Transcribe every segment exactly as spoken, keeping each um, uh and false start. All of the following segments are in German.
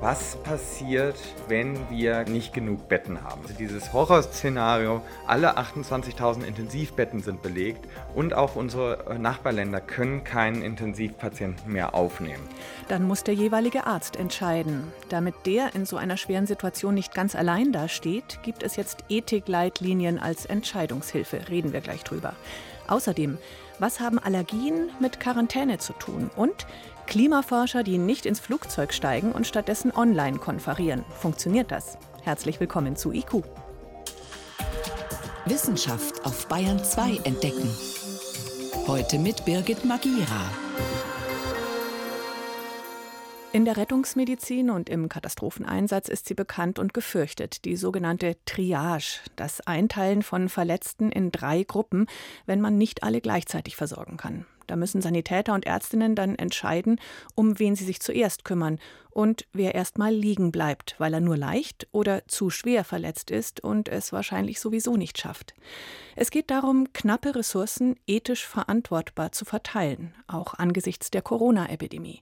was passiert, wenn wir nicht genug Betten haben. Also dieses Horrorszenario, alle achtundzwanzigtausend Intensivbetten sind belegt und auch unsere Nachbarländer können keinen Intensivpatienten mehr aufnehmen. Dann muss der jeweilige Arzt entscheiden. Damit der in so einer schweren Situation nicht ganz allein dasteht, gibt es jetzt Ethikleitlinien als Entscheidungshilfe. Reden wir gleich drüber. Außerdem, was haben Allergien mit Quarantäne zu tun? Und Klimaforscher, die nicht ins Flugzeug steigen und stattdessen online konferieren. Funktioniert das? Herzlich willkommen zu I Q. Wissenschaft auf Bayern zwei entdecken. Heute mit Birgit Magira. In der Rettungsmedizin und im Katastropheneinsatz ist sie bekannt und gefürchtet, die sogenannte Triage, das Einteilen von Verletzten in drei Gruppen, wenn man nicht alle gleichzeitig versorgen kann. Da müssen Sanitäter und Ärztinnen dann entscheiden, um wen sie sich zuerst kümmern und wer erst mal liegen bleibt, weil er nur leicht oder zu schwer verletzt ist und es wahrscheinlich sowieso nicht schafft. Es geht darum, knappe Ressourcen ethisch verantwortbar zu verteilen, auch angesichts der Corona-Epidemie.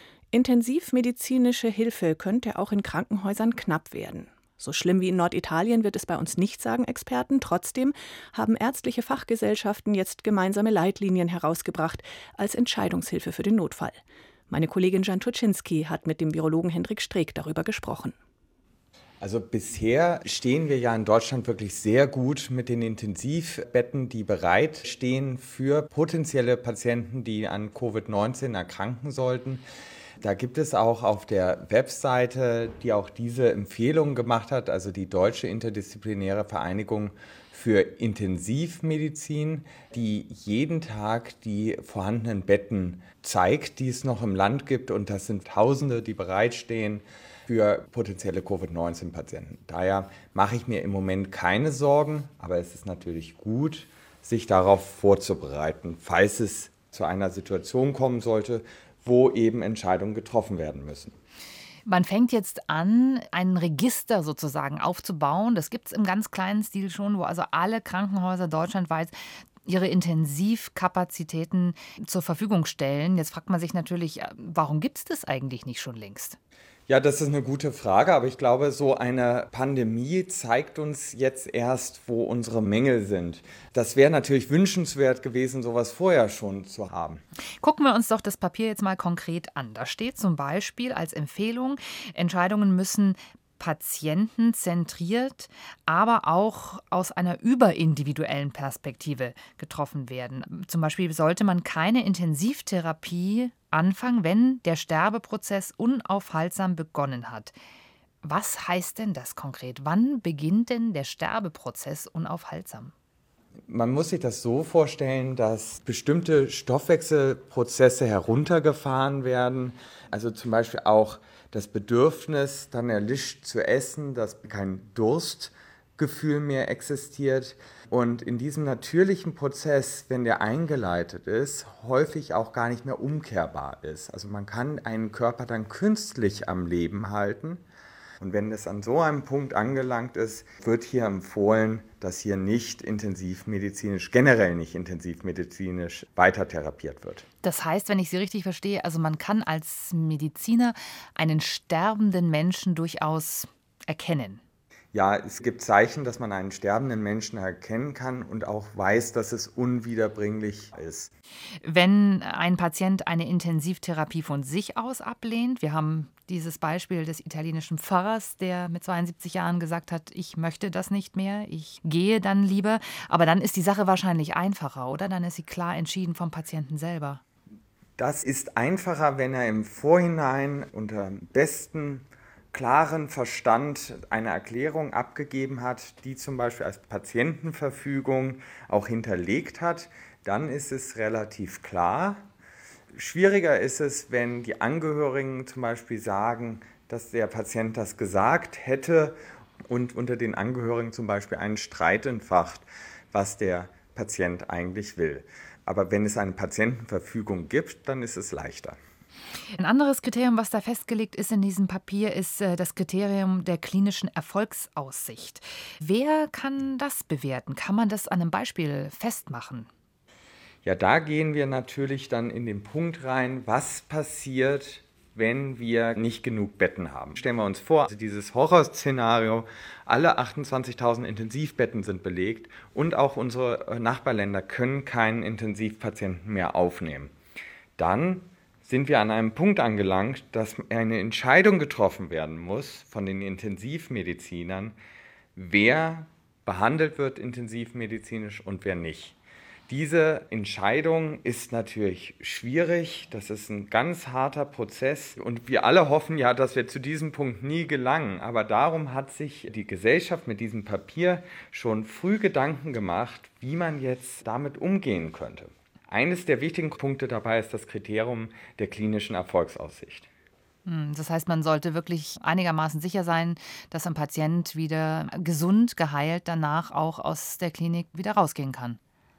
Intensivmedizinische Hilfe könnte auch in Krankenhäusern knapp werden. So schlimm wie in Norditalien wird es bei uns nicht, sagen Experten. Trotzdem haben ärztliche Fachgesellschaften jetzt gemeinsame Leitlinien herausgebracht als Entscheidungshilfe für den Notfall. Meine Kollegin Jan Turczynski hat mit dem Virologen Hendrik Streeck darüber gesprochen. Also bisher stehen wir ja in Deutschland wirklich sehr gut mit den Intensivbetten, die bereitstehen für potenzielle Patienten, die an Covid neunzehn erkranken sollten. Da gibt es auch auf der Webseite, die auch diese Empfehlungen gemacht hat, also die Deutsche Interdisziplinäre Vereinigung für Intensivmedizin, die jeden Tag die vorhandenen Betten zeigt, die es noch im Land gibt. Und das sind Tausende, die bereitstehen für potenzielle Covid neunzehn Patienten. Daher mache ich mir im Moment keine Sorgen, aber es ist natürlich gut, sich darauf vorzubereiten, falls es zu einer Situation kommen sollte, wo eben Entscheidungen getroffen werden müssen. Man fängt jetzt an, ein Register sozusagen aufzubauen. Das gibt es im ganz kleinen Stil schon, wo also alle Krankenhäuser deutschlandweit ihre Intensivkapazitäten zur Verfügung stellen. Jetzt fragt man sich natürlich, warum gibt es das eigentlich nicht schon längst? Ja, das ist eine gute Frage, aber ich glaube, so eine Pandemie zeigt uns jetzt erst, wo unsere Mängel sind. Das wäre natürlich wünschenswert gewesen, sowas vorher schon zu haben. Gucken wir uns doch das Papier jetzt mal konkret an. Da steht zum Beispiel als Empfehlung, Entscheidungen müssen patientenzentriert, aber auch aus einer überindividuellen Perspektive getroffen werden. Zum Beispiel sollte man keine Intensivtherapie anfangen, wenn der Sterbeprozess unaufhaltsam begonnen hat. Was heißt denn das konkret? Wann beginnt denn der Sterbeprozess unaufhaltsam? Man muss sich das so vorstellen, dass bestimmte Stoffwechselprozesse heruntergefahren werden. Also zum Beispiel auch das Bedürfnis dann erlischt zu essen, dass kein Durstgefühl mehr existiert. Und in diesem natürlichen Prozess, wenn der eingeleitet ist, häufig auch gar nicht mehr umkehrbar ist. Also man kann einen Körper dann künstlich am Leben halten. Und wenn es an so einem Punkt angelangt ist, wird hier empfohlen, dass hier nicht intensivmedizinisch, generell nicht intensivmedizinisch weiter therapiert wird. Das heißt, wenn ich Sie richtig verstehe, also man kann als Mediziner einen sterbenden Menschen durchaus erkennen. Ja, es gibt Zeichen, dass man einen sterbenden Menschen erkennen kann und auch weiß, dass es unwiederbringlich ist. Wenn ein Patient eine Intensivtherapie von sich aus ablehnt, wir haben dieses Beispiel des italienischen Pfarrers, der mit zweiundsiebzig Jahren gesagt hat, ich möchte das nicht mehr, ich gehe dann lieber. Aber dann ist die Sache wahrscheinlich einfacher, oder? Dann ist sie klar entschieden vom Patienten selber. Das ist einfacher, wenn er im Vorhinein unter besten klaren Verstand eine Erklärung abgegeben hat, die zum Beispiel als Patientenverfügung auch hinterlegt hat, dann ist es relativ klar. Schwieriger ist es, wenn die Angehörigen zum Beispiel sagen, dass der Patient das gesagt hätte und unter den Angehörigen zum Beispiel einen Streit entfacht, was der Patient eigentlich will. Aber wenn es eine Patientenverfügung gibt, dann ist es leichter. Ein anderes Kriterium, was da festgelegt ist in diesem Papier, ist das Kriterium der klinischen Erfolgsaussicht. Wer kann das bewerten? Kann man das an einem Beispiel festmachen? Ja, da gehen wir natürlich dann in den Punkt rein, was passiert, wenn wir nicht genug Betten haben. Stellen wir uns vor, also dieses Horrorszenario, alle achtundzwanzigtausend Intensivbetten sind belegt und auch unsere Nachbarländer können keinen Intensivpatienten mehr aufnehmen. Dann sind wir an einem Punkt angelangt, dass eine Entscheidung getroffen werden muss von den Intensivmedizinern, wer behandelt wird intensivmedizinisch und wer nicht. Diese Entscheidung ist natürlich schwierig, das ist ein ganz harter Prozess und wir alle hoffen ja, dass wir zu diesem Punkt nie gelangen. Aber darum hat sich die Gesellschaft mit diesem Papier schon früh Gedanken gemacht, wie man jetzt damit umgehen könnte. Eines der wichtigen Punkte dabei ist das Kriterium der klinischen Erfolgsaussicht. Das heißt, man sollte wirklich einigermaßen sicher sein, dass ein Patient wieder gesund, geheilt danach auch aus der Klinik wieder rausgehen kann.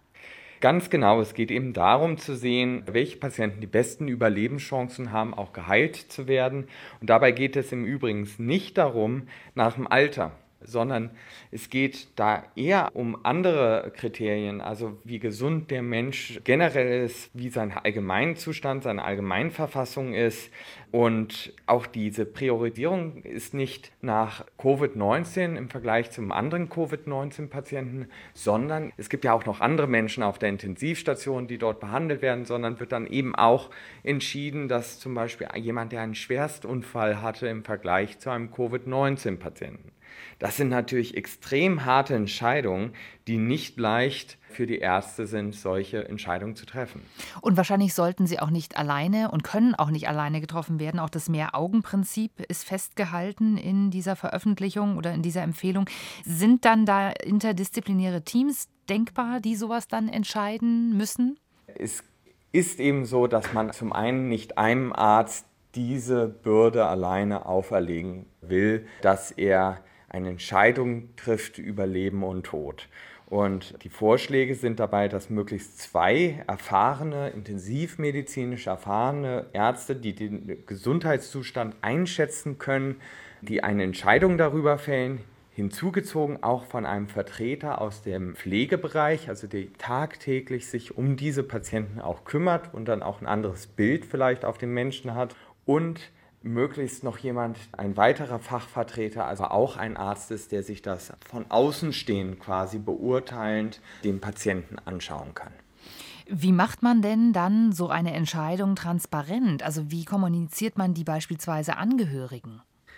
Ganz genau, es geht eben darum zu sehen, welche Patienten die besten Überlebenschancen haben, auch geheilt zu werden. Und dabei geht es im Übrigen nicht darum, nach dem Alter, sondern es geht da eher um andere Kriterien, also wie gesund der Mensch generell ist, wie sein Allgemeinzustand, seine Allgemeinverfassung ist. Und auch diese Priorisierung ist nicht nach Covid neunzehn im Vergleich zum anderen Covid neunzehn Patienten, sondern es gibt ja auch noch andere Menschen auf der Intensivstation, die dort behandelt werden, sondern wird dann eben auch entschieden, dass zum Beispiel jemand, der einen Schwerstunfall hatte im Vergleich zu einem Covid neunzehn Patienten. Das sind natürlich extrem harte Entscheidungen, die nicht leicht für die Ärzte sind, solche Entscheidungen zu treffen. Und wahrscheinlich sollten sie auch nicht alleine und können auch nicht alleine getroffen werden. Auch das Mehr-Augen-Prinzip ist festgehalten in dieser Veröffentlichung oder in dieser Empfehlung. Sind dann da interdisziplinäre Teams denkbar, die sowas dann entscheiden müssen? Es ist eben so, dass man zum einen nicht einem Arzt diese Bürde alleine auferlegen will, dass er eine Entscheidung trifft über Leben und Tod. Und die Vorschläge sind dabei, dass möglichst zwei erfahrene, intensivmedizinisch erfahrene Ärzte, die den Gesundheitszustand einschätzen können, die eine Entscheidung darüber fällen, hinzugezogen auch von einem Vertreter aus dem Pflegebereich, also der tagtäglich sich um diese Patienten auch kümmert und dann auch ein anderes Bild vielleicht auf den Menschen hat und möglichst noch jemand, ein weiterer Fachvertreter, also auch ein Arzt ist, der sich das von außen stehend quasi beurteilend dem Patienten anschauen kann. Wie macht man denn dann so eine Entscheidung transparent? Also wie kommuniziert man die beispielsweise Angehörigen?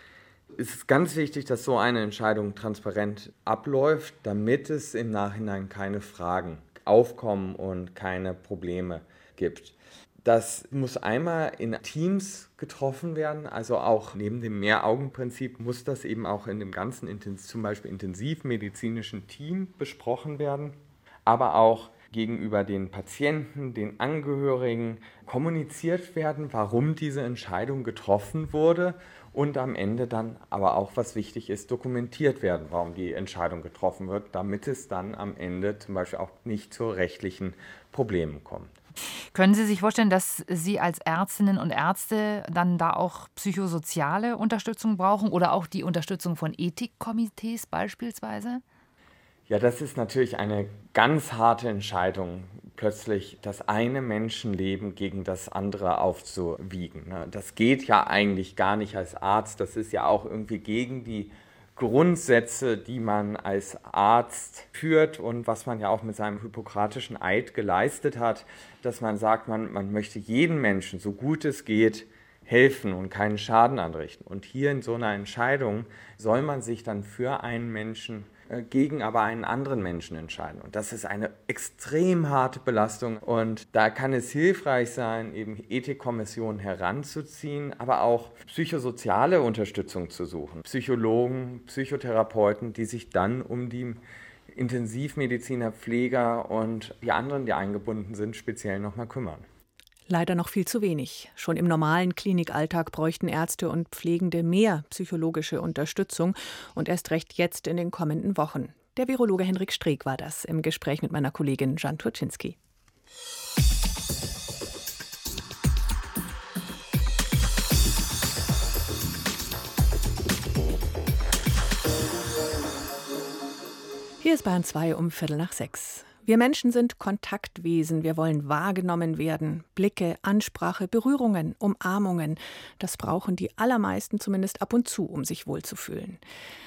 Es ist ganz wichtig, dass so eine Entscheidung transparent abläuft, damit es im Nachhinein keine Fragen aufkommen und keine Probleme gibt. Das muss einmal in Teams getroffen werden, also auch neben dem Mehr-Augen-Prinzip muss das eben auch in dem ganzen, zum Beispiel intensivmedizinischen Team besprochen werden, aber auch gegenüber den Patienten, den Angehörigen kommuniziert werden, warum diese Entscheidung getroffen wurde und am Ende dann aber auch, was wichtig ist, dokumentiert werden, warum die Entscheidung getroffen wird, damit es dann am Ende zum Beispiel auch nicht zu rechtlichen Problemen kommt. Können Sie sich vorstellen, dass Sie als Ärztinnen und Ärzte dann da auch psychosoziale Unterstützung brauchen oder auch die Unterstützung von Ethikkomitees beispielsweise? Ja, das ist natürlich eine ganz harte Entscheidung, plötzlich das eine Menschenleben gegen das andere aufzuwiegen. Das geht ja eigentlich gar nicht als Arzt, das ist ja auch irgendwie gegen die Grundsätze, die man als Arzt führt und was man ja auch mit seinem hippokratischen Eid geleistet hat, dass man sagt, man, man möchte jedem Menschen, so gut es geht, helfen und keinen Schaden anrichten. Und hier in so einer Entscheidung soll man sich dann für einen Menschen äh, gegen aber einen anderen Menschen entscheiden. Und das ist eine extrem harte Belastung. Und da kann es hilfreich sein, eben Ethikkommissionen heranzuziehen, aber auch psychosoziale Unterstützung zu suchen. Psychologen, Psychotherapeuten, die sich dann um die Intensivmediziner, Pfleger und die anderen, die eingebunden sind, speziell nochmal kümmern. Leider noch viel zu wenig. Schon im normalen Klinikalltag bräuchten Ärzte und Pflegende mehr psychologische Unterstützung und erst recht jetzt in den kommenden Wochen. Der Virologe Henrik Streeck war das im Gespräch mit meiner Kollegin Jan Turczynski. Hier ist Bayern zwei um Viertel nach sechs. Wir Menschen sind Kontaktwesen, wir wollen wahrgenommen werden. Blicke, Ansprache, Berührungen, Umarmungen, das brauchen die allermeisten zumindest ab und zu, um sich wohlzufühlen.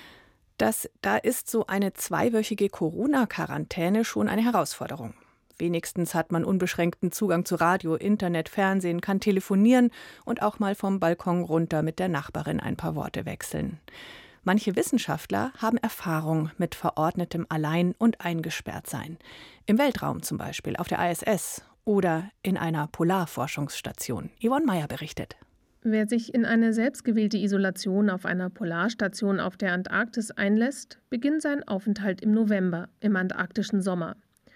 Das, da ist so eine zweiwöchige Corona-Quarantäne schon eine Herausforderung. Wenigstens hat man unbeschränkten Zugang zu Radio, Internet, Fernsehen, kann telefonieren und auch mal vom Balkon runter mit der Nachbarin ein paar Worte wechseln. Manche Wissenschaftler haben Erfahrung mit verordnetem Allein- und Eingesperrtsein. Im Weltraum zum Beispiel, auf der I S S oder in einer Polarforschungsstation. Yvonne Meyer berichtet. Wer sich in eine selbstgewählte Isolation auf einer Polarstation auf der Antarktis einlässt, beginnt seinen Aufenthalt im November, im antarktischen Sommer.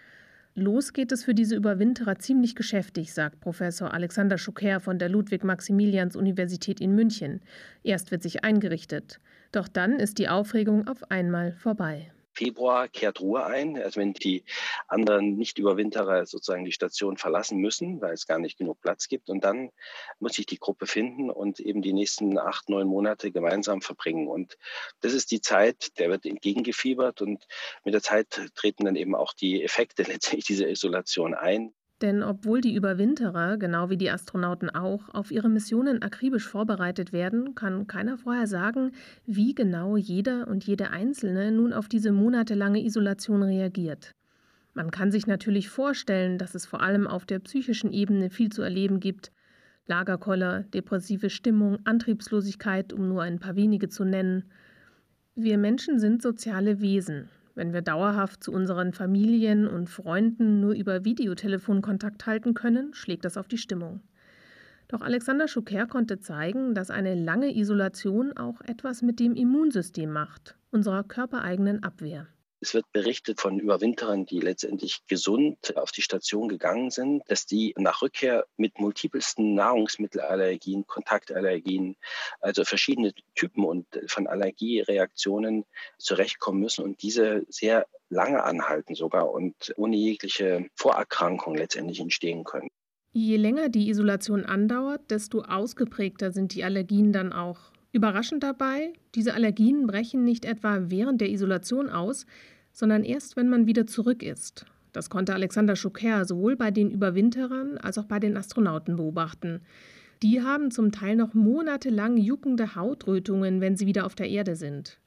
Los geht es für diese Überwinterer ziemlich geschäftig, sagt Professor Alexander Schucker von der Ludwig-Maximilians-Universität in München. Erst wird sich eingerichtet. Doch dann ist die Aufregung auf einmal vorbei. Februar kehrt Ruhe ein, also wenn die anderen Nicht-Überwinterer sozusagen die Station verlassen müssen, weil es gar nicht genug Platz gibt. Und dann muss sich die Gruppe finden und eben die nächsten acht, neun Monate gemeinsam verbringen. Und das ist die Zeit, der wird entgegengefiebert und mit der Zeit treten dann eben auch die Effekte letztendlich dieser Isolation ein. Denn obwohl die Überwinterer, genau wie die Astronauten auch, auf ihre Missionen akribisch vorbereitet werden, kann keiner vorher sagen, wie genau jeder und jede Einzelne nun auf diese monatelange Isolation reagiert. Man kann sich natürlich vorstellen, dass es vor allem auf der psychischen Ebene viel zu erleben gibt. Lagerkoller, depressive Stimmung, Antriebslosigkeit, um nur ein paar wenige zu nennen. Wir Menschen sind soziale Wesen. Wenn wir dauerhaft zu unseren Familien und Freunden nur über Videotelefon Kontakt halten können, schlägt das auf die Stimmung. Doch Alexander Schucker konnte zeigen, dass eine lange Isolation auch etwas mit dem Immunsystem macht, unserer körpereigenen Abwehr. Es wird berichtet von Überwinterern, die letztendlich gesund auf die Station gegangen sind, dass die nach Rückkehr mit multipelsten Nahrungsmittelallergien, Kontaktallergien, also verschiedene Typen und von Allergiereaktionen zurechtkommen müssen und diese sehr lange anhalten sogar und ohne jegliche Vorerkrankung letztendlich entstehen können. Je länger die Isolation andauert, desto ausgeprägter sind die Allergien dann auch. Überraschend dabei, diese Allergien brechen nicht etwa während der Isolation aus, sondern erst, wenn man wieder zurück ist. Das konnte Alexander Schucker sowohl bei den Überwinterern als auch bei den Astronauten beobachten. Die haben zum Teil noch monatelang juckende Hautrötungen, wenn sie wieder auf der Erde sind.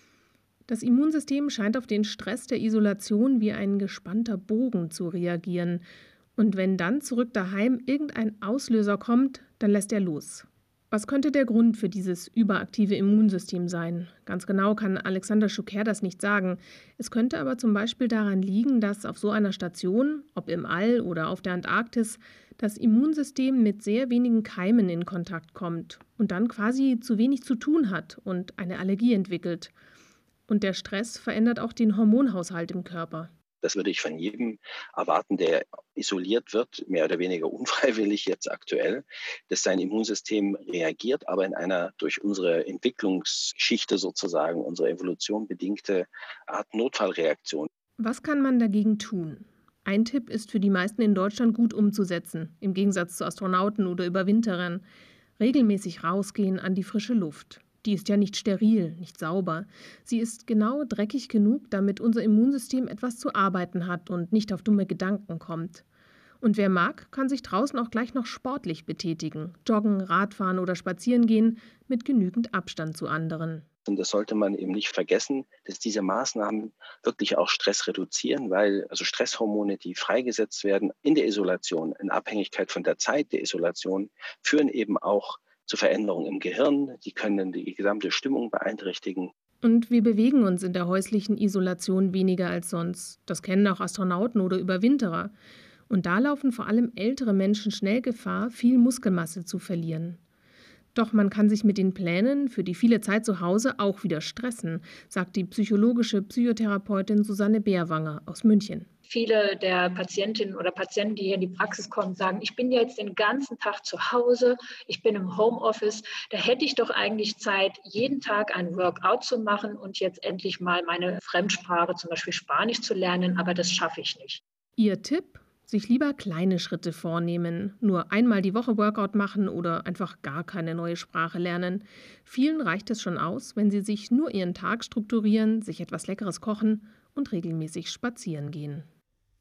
Das Immunsystem scheint auf den Stress der Isolation wie ein gespannter Bogen zu reagieren. Und wenn dann zurück daheim irgendein Auslöser kommt, dann lässt er los. Was könnte der Grund für dieses überaktive Immunsystem sein? Ganz genau kann Alexander Schucker das nicht sagen. Es könnte aber zum Beispiel daran liegen, dass auf so einer Station, ob im All oder auf der Antarktis, das Immunsystem mit sehr wenigen Keimen in Kontakt kommt und dann quasi zu wenig zu tun hat und eine Allergie entwickelt. Und der Stress verändert auch den Hormonhaushalt im Körper. Das würde ich von jedem erwarten, der isoliert wird, mehr oder weniger unfreiwillig jetzt aktuell, dass sein Immunsystem reagiert, aber in einer durch unsere Entwicklungsgeschichte sozusagen, unsere Evolution bedingte Art Notfallreaktion. Was kann man dagegen tun? Ein Tipp ist für die meisten in Deutschland gut umzusetzen, im Gegensatz zu Astronauten oder Überwinterern. Regelmäßig rausgehen an die frische Luft. Die ist ja nicht steril, nicht sauber. Sie ist genau dreckig genug, damit unser Immunsystem etwas zu arbeiten hat und nicht auf dumme Gedanken kommt. Und wer mag, kann sich draußen auch gleich noch sportlich betätigen. Joggen, Radfahren oder spazieren gehen mit genügend Abstand zu anderen. Und das sollte man eben nicht vergessen, dass diese Maßnahmen wirklich auch Stress reduzieren, weil also Stresshormone, die freigesetzt werden in der Isolation, in Abhängigkeit von der Zeit der Isolation, führen eben auch zu Veränderungen im Gehirn. Die können die gesamte Stimmung beeinträchtigen. Und wir bewegen uns in der häuslichen Isolation weniger als sonst. Das kennen auch Astronauten oder Überwinterer. Und da laufen vor allem ältere Menschen schnell Gefahr, viel Muskelmasse zu verlieren. Doch man kann sich mit den Plänen für die viele Zeit zu Hause auch wieder stressen, sagt die psychologische Psychotherapeutin Susanne Bärwanger aus München. Viele der Patientinnen oder Patienten, die hier in die Praxis kommen, sagen, ich bin jetzt den ganzen Tag zu Hause, ich bin im Homeoffice, da hätte ich doch eigentlich Zeit, jeden Tag ein Workout zu machen und jetzt endlich mal meine Fremdsprache, zum Beispiel Spanisch, zu lernen, aber das schaffe ich nicht. Ihr Tipp? Sich lieber kleine Schritte vornehmen, nur einmal die Woche Workout machen oder einfach gar keine neue Sprache lernen. Vielen reicht es schon aus, wenn sie sich nur ihren Tag strukturieren, sich etwas Leckeres kochen und regelmäßig spazieren gehen.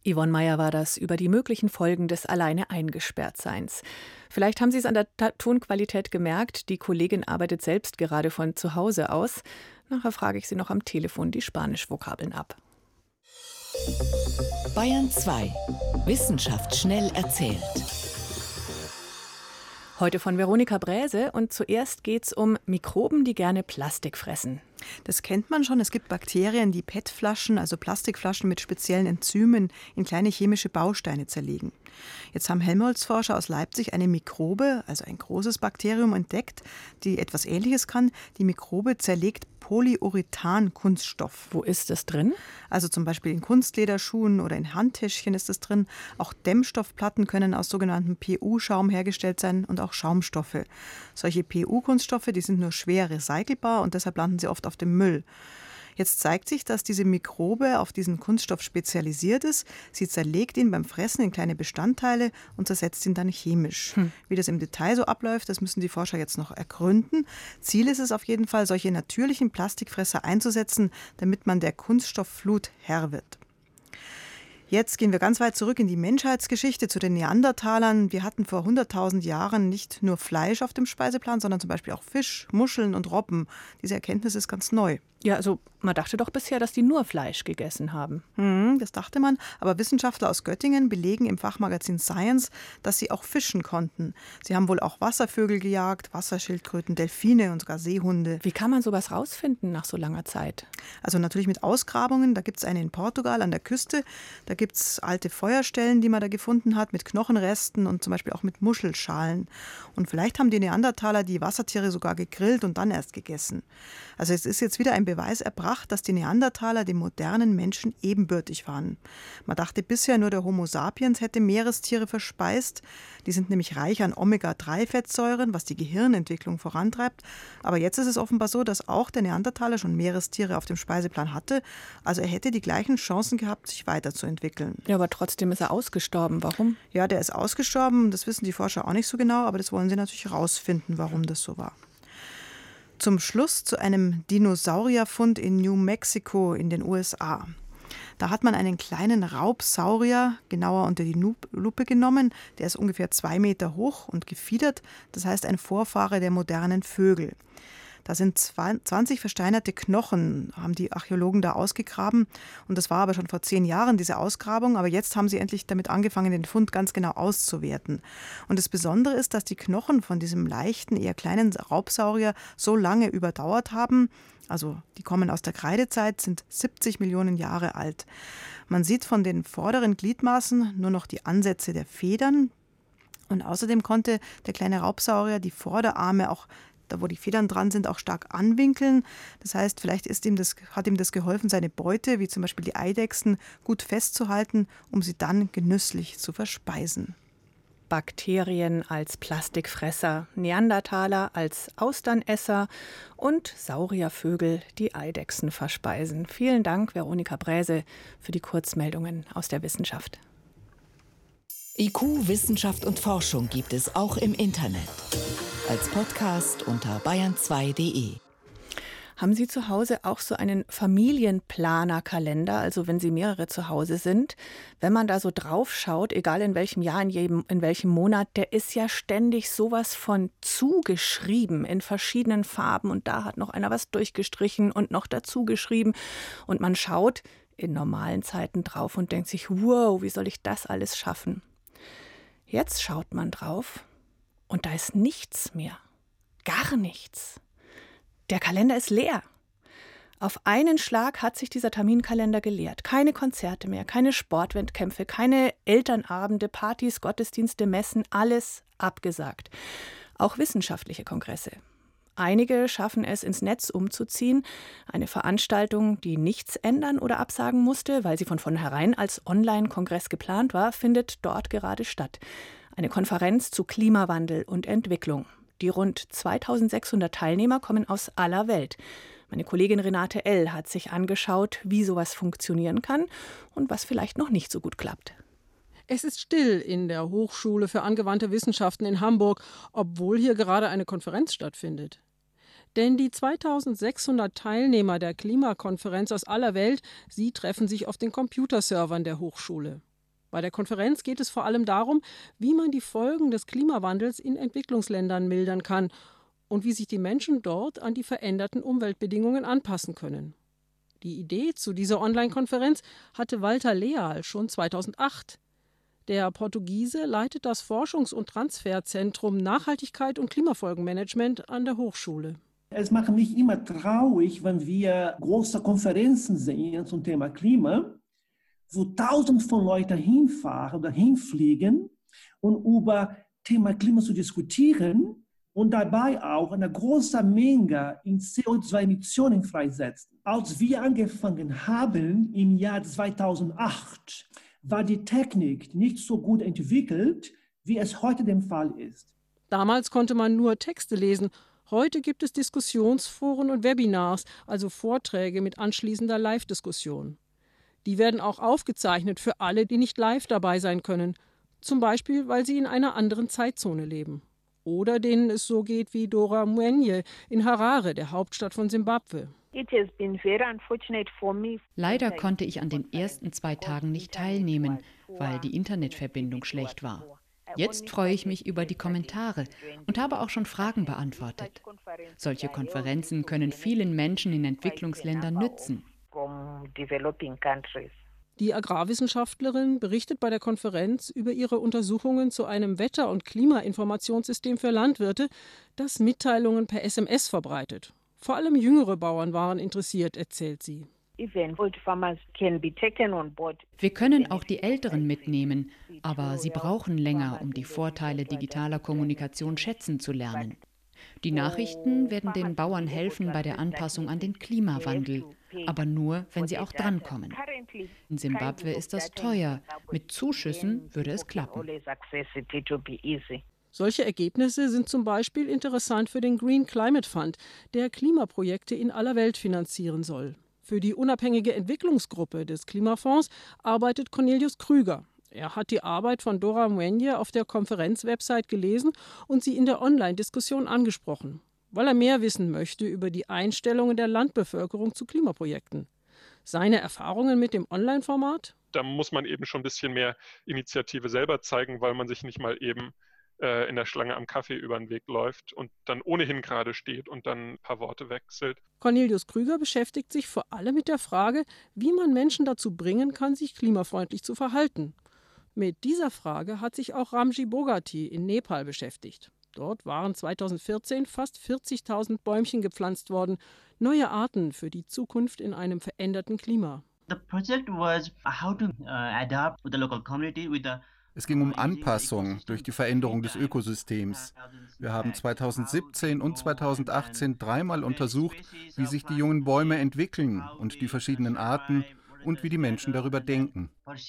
Yvonne Meyer war das über die möglichen Folgen des alleine Eingesperrtseins. Vielleicht haben Sie es an der Ta- Tonqualität gemerkt. Die Kollegin arbeitet selbst gerade von zu Hause aus. Nachher frage ich sie noch am Telefon die Spanisch-Vokabeln ab. Bayern zwei. Wissenschaft schnell erzählt. Heute von Veronika Bräse und zuerst geht es um Mikroben, die gerne Plastik fressen. Das kennt man schon. Es gibt Bakterien, die P E T-Flaschen, also Plastikflaschen mit speziellen Enzymen, in kleine chemische Bausteine zerlegen. Jetzt haben Helmholtz-Forscher aus Leipzig eine Mikrobe, also ein großes Bakterium, entdeckt, die etwas Ähnliches kann. Die Mikrobe zerlegt Polyurethan-Kunststoff. Wo ist das drin? Also zum Beispiel in Kunstlederschuhen oder in Handtäschchen ist es drin. Auch Dämmstoffplatten können aus sogenanntem P U-Schaum hergestellt sein und auch Schaumstoffe. Solche P U-Kunststoffe, die sind nur schwer recycelbar und deshalb landen sie oft auf dem Müll. Jetzt zeigt sich, dass diese Mikrobe auf diesen Kunststoff spezialisiert ist. Sie zerlegt ihn beim Fressen in kleine Bestandteile und zersetzt ihn dann chemisch. Hm. Wie das im Detail so abläuft, das müssen die Forscher jetzt noch ergründen. Ziel ist es auf jeden Fall, solche natürlichen Plastikfresser einzusetzen, damit man der Kunststoffflut Herr wird. Jetzt gehen wir ganz weit zurück in die Menschheitsgeschichte zu den Neandertalern. Wir hatten vor hunderttausend Jahren nicht nur Fleisch auf dem Speiseplan, sondern zum Beispiel auch Fisch, Muscheln und Robben. Diese Erkenntnis ist ganz neu. Ja, also man dachte doch bisher, dass die nur Fleisch gegessen haben. Hm, das dachte man, aber Wissenschaftler aus Göttingen belegen im Fachmagazin Science, dass sie auch fischen konnten. Sie haben wohl auch Wasservögel gejagt, Wasserschildkröten, Delfine und sogar Seehunde. Wie kann man sowas rausfinden nach so langer Zeit? Also natürlich mit Ausgrabungen. Da gibt es eine in Portugal an der Küste. Da gibt es alte Feuerstellen, die man da gefunden hat, mit Knochenresten und zum Beispiel auch mit Muschelschalen. Und vielleicht haben die Neandertaler die Wassertiere sogar gegrillt und dann erst gegessen. Also es ist jetzt wieder ein Beweis erbracht, dass die Neandertaler dem modernen Menschen ebenbürtig waren. Man dachte bisher, nur der Homo sapiens hätte Meerestiere verspeist. Die sind nämlich reich an Omega drei Fettsäuren, was die Gehirnentwicklung vorantreibt. Aber jetzt ist es offenbar so, dass auch der Neandertaler schon Meerestiere auf dem Speiseplan hatte. Also er hätte die gleichen Chancen gehabt, sich weiterzuentwickeln. Ja, aber trotzdem ist er ausgestorben. Warum? Ja, der ist ausgestorben. Das wissen die Forscher auch nicht so genau, aber das wollen sie natürlich herausfinden, warum das so war. Zum Schluss zu einem Dinosaurierfund in New Mexico in den U S A. Da hat man einen kleinen Raubsaurier genauer unter die Lupe genommen. Der ist ungefähr zwei Meter hoch und gefiedert, das heißt ein Vorfahre der modernen Vögel. Da sind zwanzig versteinerte Knochen, haben die Archäologen da ausgegraben. Und das war aber schon vor zehn Jahren, diese Ausgrabung. Aber jetzt haben sie endlich damit angefangen, den Fund ganz genau auszuwerten. Und das Besondere ist, dass die Knochen von diesem leichten, eher kleinen Raubsaurier so lange überdauert haben. Also die kommen aus der Kreidezeit, sind siebzig Millionen Jahre alt. Man sieht von den vorderen Gliedmaßen nur noch die Ansätze der Federn. Und außerdem konnte der kleine Raubsaurier die Vorderarme auch, da wo die Federn dran sind, auch stark anwinkeln. Das heißt, vielleicht ist ihm das, hat ihm das geholfen, seine Beute, wie zum Beispiel die Eidechsen, gut festzuhalten, um sie dann genüsslich zu verspeisen. Bakterien als Plastikfresser, Neandertaler als Austernesser und Sauriervögel, die Eidechsen verspeisen. Vielen Dank, Veronika Bräse, für die Kurzmeldungen aus der Wissenschaft. I Q, Wissenschaft und Forschung gibt es auch im Internet. Als Podcast unter bayern zwei punkt de. Haben Sie zu Hause auch so einen Familienplanerkalender, also wenn Sie mehrere zu Hause sind? Wenn man da so drauf schaut, egal in welchem Jahr, in, jedem, in welchem Monat, der ist ja ständig sowas von zugeschrieben in verschiedenen Farben. Und da hat noch einer was durchgestrichen und noch dazu geschrieben. Und man schaut in normalen Zeiten drauf und denkt sich, wow, wie soll ich das alles schaffen? Jetzt schaut man drauf und da ist nichts mehr. Gar nichts. Der Kalender ist leer. Auf einen Schlag hat sich dieser Terminkalender geleert. Keine Konzerte mehr, keine Sportwettkämpfe, keine Elternabende, Partys, Gottesdienste, Messen, alles abgesagt. Auch wissenschaftliche Kongresse. Einige schaffen es, ins Netz umzuziehen. Eine Veranstaltung, die nichts ändern oder absagen musste, weil sie von vornherein als Online-Kongress geplant war, findet dort gerade statt. Eine Konferenz zu Klimawandel und Entwicklung. Die rund zweitausendsechshundert Teilnehmer kommen aus aller Welt. Meine Kollegin Renate L. hat sich angeschaut, wie sowas funktionieren kann und was vielleicht noch nicht so gut klappt. Es ist still in der Hochschule für angewandte Wissenschaften in Hamburg, obwohl hier gerade eine Konferenz stattfindet. Denn die zweitausendsechshundert Teilnehmer der Klimakonferenz aus aller Welt, sie treffen sich auf den Computerservern der Hochschule. Bei der Konferenz geht es vor allem darum, wie man die Folgen des Klimawandels in Entwicklungsländern mildern kann und wie sich die Menschen dort an die veränderten Umweltbedingungen anpassen können. Die Idee zu dieser Online-Konferenz hatte Walter Leal schon zweitausendacht. Der Portugiese leitet das Forschungs- und Transferzentrum Nachhaltigkeit und Klimafolgenmanagement an der Hochschule. Es macht mich immer traurig, wenn wir große Konferenzen sehen zum Thema Klima, wo tausend von Leuten hinfahren oder hinfliegen, um über Thema Klima zu diskutieren und dabei auch eine große Menge in C O zwei Emissionen freisetzen. Als wir angefangen haben im Jahr zweitausendacht, war die Technik nicht so gut entwickelt, wie es heute der Fall ist. Damals konnte man nur Texte lesen. Heute gibt es Diskussionsforen und Webinars, also Vorträge mit anschließender Live-Diskussion. Die werden auch aufgezeichnet für alle, die nicht live dabei sein können. Zum Beispiel, weil sie in einer anderen Zeitzone leben. Oder denen es so geht wie Dora Mwenye in Harare, der Hauptstadt von Simbabwe. Leider konnte ich an den ersten zwei Tagen nicht teilnehmen, weil die Internetverbindung schlecht war. Jetzt freue ich mich über die Kommentare und habe auch schon Fragen beantwortet. Solche Konferenzen können vielen Menschen in Entwicklungsländern nützen. Die Agrarwissenschaftlerin berichtet bei der Konferenz über ihre Untersuchungen zu einem Wetter- und Klimainformationssystem für Landwirte, das Mitteilungen per S M S verbreitet. Vor allem jüngere Bauern waren interessiert, erzählt sie. Wir können auch die Älteren mitnehmen, aber sie brauchen länger, um die Vorteile digitaler Kommunikation schätzen zu lernen. Die Nachrichten werden den Bauern helfen bei der Anpassung an den Klimawandel, aber nur, wenn sie auch drankommen. In Simbabwe ist das teuer. Mit Zuschüssen würde es klappen. Solche Ergebnisse sind zum Beispiel interessant für den Green Climate Fund, der Klimaprojekte in aller Welt finanzieren soll. Für die unabhängige Entwicklungsgruppe des Klimafonds arbeitet Cornelius Krüger. Er hat die Arbeit von Dora Mwenye auf der Konferenzwebsite gelesen und sie in der Online-Diskussion angesprochen, weil er mehr wissen möchte über die Einstellungen der Landbevölkerung zu Klimaprojekten. Seine Erfahrungen mit dem Online-Format? Da muss man eben schon ein bisschen mehr Initiative selber zeigen, weil man sich nicht mal eben äh, in der Schlange am Kaffee über den Weg läuft und dann ohnehin gerade steht und dann ein paar Worte wechselt. Cornelius Krüger beschäftigt sich vor allem mit der Frage, wie man Menschen dazu bringen kann, sich klimafreundlich zu verhalten. Mit dieser Frage hat sich auch Ramji Bogati in Nepal beschäftigt. Dort waren zweitausendvierzehn fast vierzigtausend Bäumchen gepflanzt worden, neue Arten für die Zukunft in einem veränderten Klima. The project was how to uh, adapt with the local community with the Es ging um Anpassung durch die Veränderung des Ökosystems. Wir haben zweitausendsiebzehn und zweitausendachtzehn dreimal untersucht, wie sich die jungen Bäume entwickeln und die verschiedenen Arten und wie die Menschen darüber denken.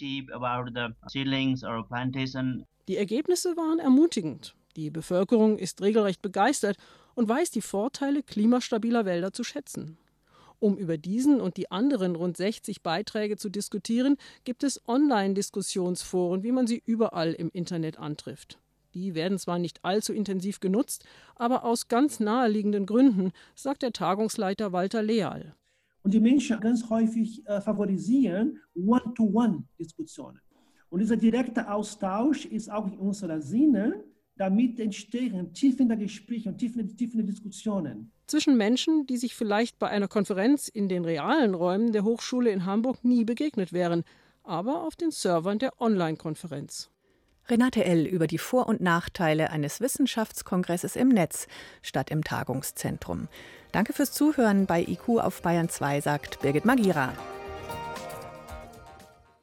Die Ergebnisse waren ermutigend. Die Bevölkerung ist regelrecht begeistert und weiß die Vorteile klimastabiler Wälder zu schätzen. Um über diesen und die anderen rund sechzig Beiträge zu diskutieren, gibt es Online-Diskussionsforen, wie man sie überall im Internet antrifft. Die werden zwar nicht allzu intensiv genutzt, aber aus ganz naheliegenden Gründen, sagt der Tagungsleiter Walter Leal. Und die Menschen ganz häufig äh, favorisieren One-to-One-Diskussionen. Und dieser direkte Austausch ist auch in unserer Sinne, damit entstehen tiefere Gespräche und tiefere, tiefere Diskussionen. Zwischen Menschen, die sich vielleicht bei einer Konferenz in den realen Räumen der Hochschule in Hamburg nie begegnet wären, aber auf den Servern der Online-Konferenz. Renate L. über die Vor- und Nachteile eines Wissenschaftskongresses im Netz statt im Tagungszentrum. Danke fürs Zuhören bei I Q auf Bayern zwei, sagt Birgit Magira.